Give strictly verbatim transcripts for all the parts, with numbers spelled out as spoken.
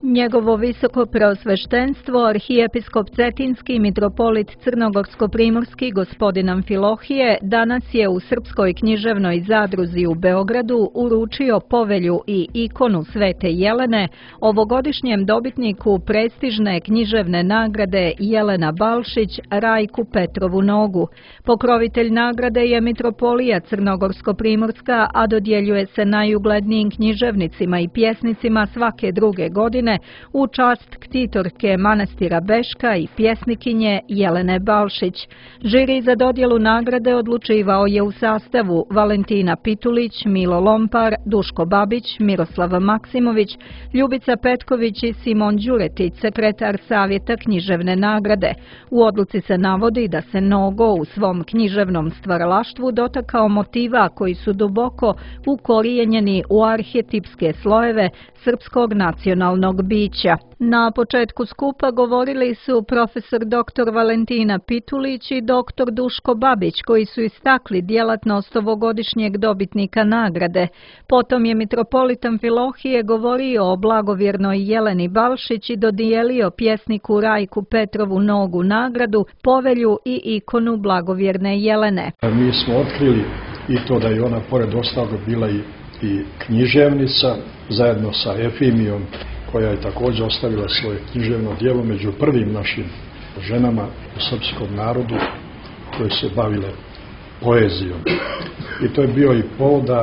Njegovo visoko preosveštenstvo, arhijepiskop Cetinski mitropolit Crnogorsko-primorski gospodin Amfilohije danas je u Srpskoj književnoj zadruzi u Beogradu uručio povelju i ikonu Svete Jelene ovogodišnjem dobitniku prestižne književne nagrade Jelena Balšić Rajku Petrovu Nogu. Pokrovitelj nagrade je mitropolija Crnogorsko-primorska, a dodjeljuje se najuglednijim književnicima i pjesnicima svake druge godine u čast ktitorke manastira Beška i pjesnikinje Jelene Balšić. Žiri za dodjelu nagrade odlučivao je u sastavu Valentina Pitulić, Milo Lompar, Duško Babić, Miroslav Maksimović, Ljubica Petković i Simon Đuretić, sekretar Savjeta književne nagrade. U odluci se navodi da se Nogo u svom književnom stvaralaštvu dotakao motiva koji su duboko ukorijenjeni u arhetipske slojeve srpskog nacionalnog bića. Na početku skupa govorili su profesor doktor Valentina Pitulić i doktor Duško Babić, koji su istakli djelatnost ovogodišnjeg dobitnika nagrade. Potom je mitropolit Amfilohije govorio o blagovjernoj Jeleni Balšić i dodijelio pjesniku Rajku Petrovu Nogu nagradu, povelju i ikonu blagovjerne Jelene. Mi smo otkrili i to da je ona pored ostalog bila i, i književnica, zajedno sa Efimijom, koja je također ostavila svoje književno djelo među prvim našim ženama u srpskom narodu koje se bavile poezijom. I to je bio i povod da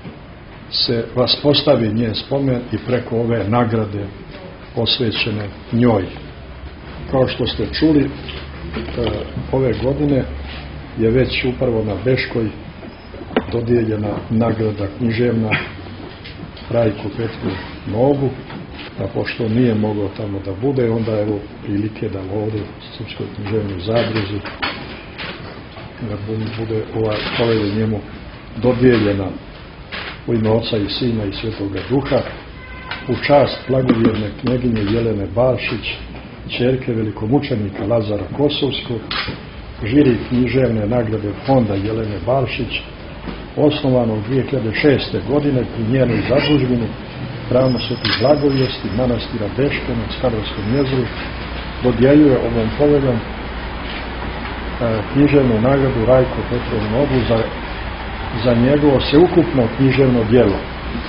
se vaspostavi njen spomen i preko ove nagrade posvećene njoj. Kao što ste čuli, ove godine je već upravo na Beškoj dodijeljena nagrada književna Rajku Petru Nogu, a pošto nije mogao tamo da bude, onda je evo prilike da ovdje u Srpskoj književnoj zadruzi da bude ova povelja njemu dodijeljena u ime Oca i Sina i Svetoga Duha u čast blagovjerne knjeginje Jelene Balšić, ćerke velikomučenika Lazara Kosovskog, žiri književne nagrade fonda Jelene Balšić, osnovanog dvije hiljade šeste. godine pri njenoj zadužbini Ravno Svetih Blagovijesti manastira Beške na Skadarskom jezeru, dodjeljuje ovom poveljom e, književnu nagradu Rajku Petrovu Nogu za, za njegovo sveukupno književno djelo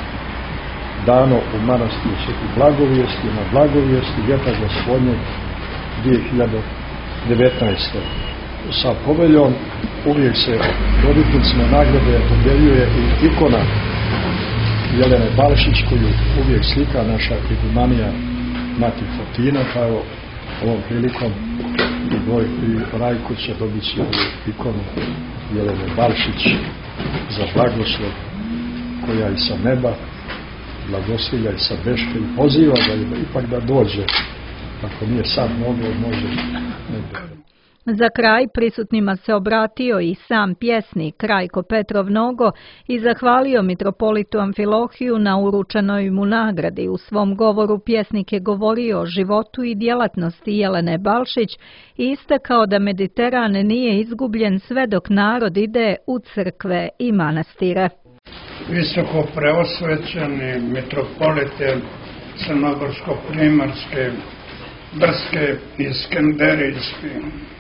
dano u manastiru Svetih Blagovijesti na Blagovijesti ljeta gospodnje dvije hiljade devetnaeste. Sa poveljom uvijek se dobitnicima nagrade dodjeljuje i ikona Jelene Balšić, koju uvijek slika naša igumanija Mati Fotina, pa evo ovom prilikom i, Boj, i Rajku će dobiti ovu ikonu Jelene Balšić za blagoslov koja i sa neba blagosilja i sa Beške i poziva da ipak da dođe, ako nije sad moglo, može ne. Za kraj prisutnima se obratio i sam pjesnik Rajko Petrov Nogo i zahvalio mitropolitu Amfilohiju na uručenoj mu nagradi. U svom govoru pjesnik je govorio o životu i djelatnosti Jelene Balšić i istakao da Mediteran nije izgubljen sve dok narod ide u crkve i manastire. Visoko preosvećeni mitropolite Crnogorsko-primorske, Brske i Skenderijske,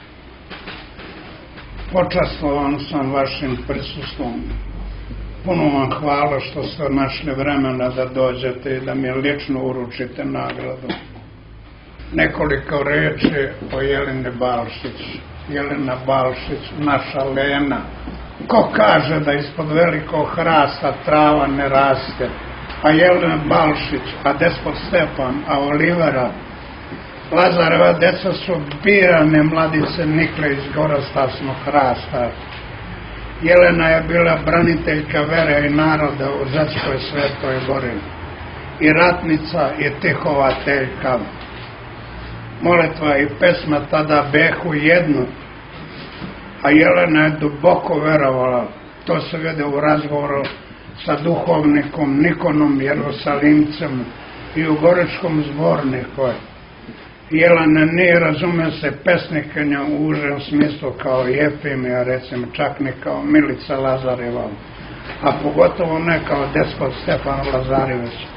počastvovan sam vašim prisustvom. Puno vam hvala što ste našli vremena da dođete i da mi lično uručite nagradu. Nekoliko reči o Jeleni Balšić. Jelena Balšić, naša Lena. Ko kaže da ispod velikog hrasta trava ne raste, a Jelena Balšić, a despot Stepan, a Olivera, Lazareva deca su birane mladice nikle iz gorastasnog hrasta. Jelena je bila braniteljka vere i naroda u Zetskoj Svetoj Gori i ratnica i tihovateljka. Molitva i pesma tada behu jedno, a Jelena je duboko verovala. To se vede u razgovoru sa duhovnikom Nikonom Jerusalimcem i u Goričkom zborniku. Jelena nije, razume se, pesnikinja u užem smislu kao Jefimija, recimo, čak ni kao Milica Lazareva, a pogotovo ne kao despot Stefan Lazarević.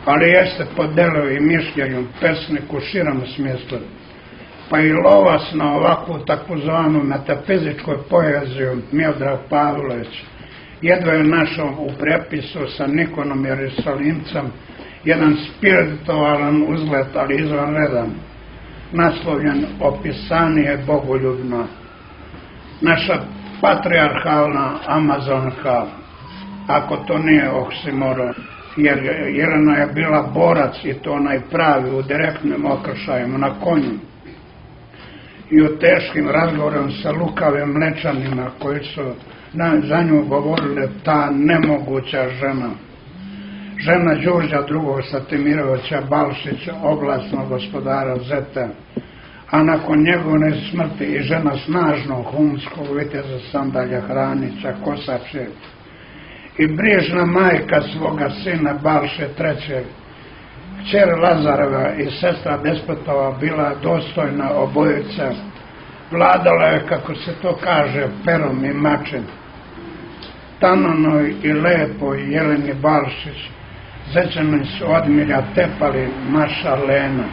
ali jeste po delu i mišljenju pesnik u širom smislu. Pa i lovas na ovakvu takozvanu metafizičku poeziju Miodrag Pavlović jedva je našao u prepisu sa Nikonom Jerusalimcem jedan spiritualan uzlet, ali izvanredan, naslovljen Opisanije bogoljubno. Naša patrijarhalna Amazonka, ako to nije oksimoron, jer Jelena je bila borac i to onaj pravi u direktnim okršajima na konju i u teškim razgovorom sa lukavim mlečanima koji su za nju govorili ta nemoguća žena. Žena Đurđa drugog Satimirovića Balšića, oblasnog gospodara Zete, a nakon njegove smrti i žena snažnog humskog viteza Sandalja Hranića Kosače i brižna majka svoga sina Balše trećeg, kćer Lazareva i sestra Despotova bila dostojna obojica, vladala je, kako se to kaže, perom i mačem. Tanonoj i lepoj Jeleni Balšić zečeni su odmilja tepali maša Lena.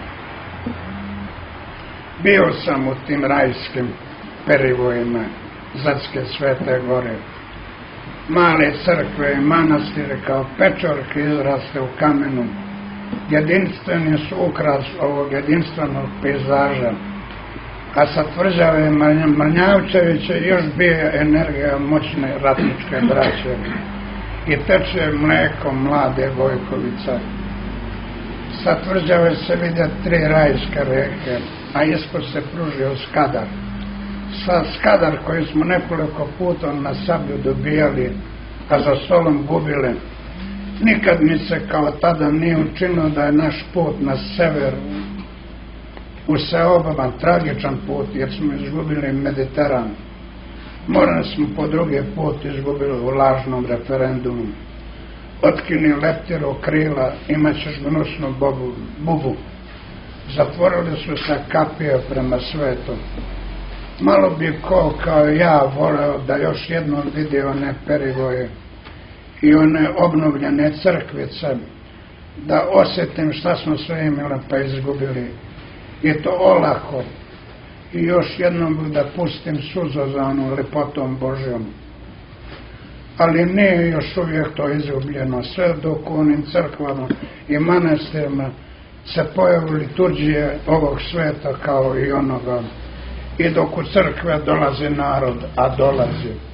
Bio sam u tim rajskim perivojima Zatske Svete Gore. Male crkve i manastire kao pečorke izraste u kamenu. Jedinstveni su ukras ovog jedinstvenog pejzaža. A sa tvrđave Mrnjavčevića još bije energija moćne ratničke braće i teče mleko mlade Vojkovica. Sa tvrđave se vide tri rajske reke, a ispod se pružio Skadar. Sa Skadar koji smo nekoliko puta na Sablju dobijali, a za stolom gubili. Nikad mi se kao tada nije učinilo da je naš put na sever u seobavan tragičan put, jer smo izgubili Mediteran. Morali smo po drugi put izgubili u lažnom referendumu. Otkini leptiru krila, imat ćeš gnusnu bubu. Zatvorili su se kapije prema svetu. Malo bi ko kao ja voleo da još jednom vidi one perivoje i one obnovljene crkvice, da osjetim šta smo sve imali pa izgubili. I to olako. I još jednom da pustim suzo za onu lepotom Božjom. Ali nije još uvijek to izgubljeno. Sve dok u onim crkvama i manastirima se pojave liturgije ovog sveta kao i onoga. I dok u crkve dolazi narod, a dolazi.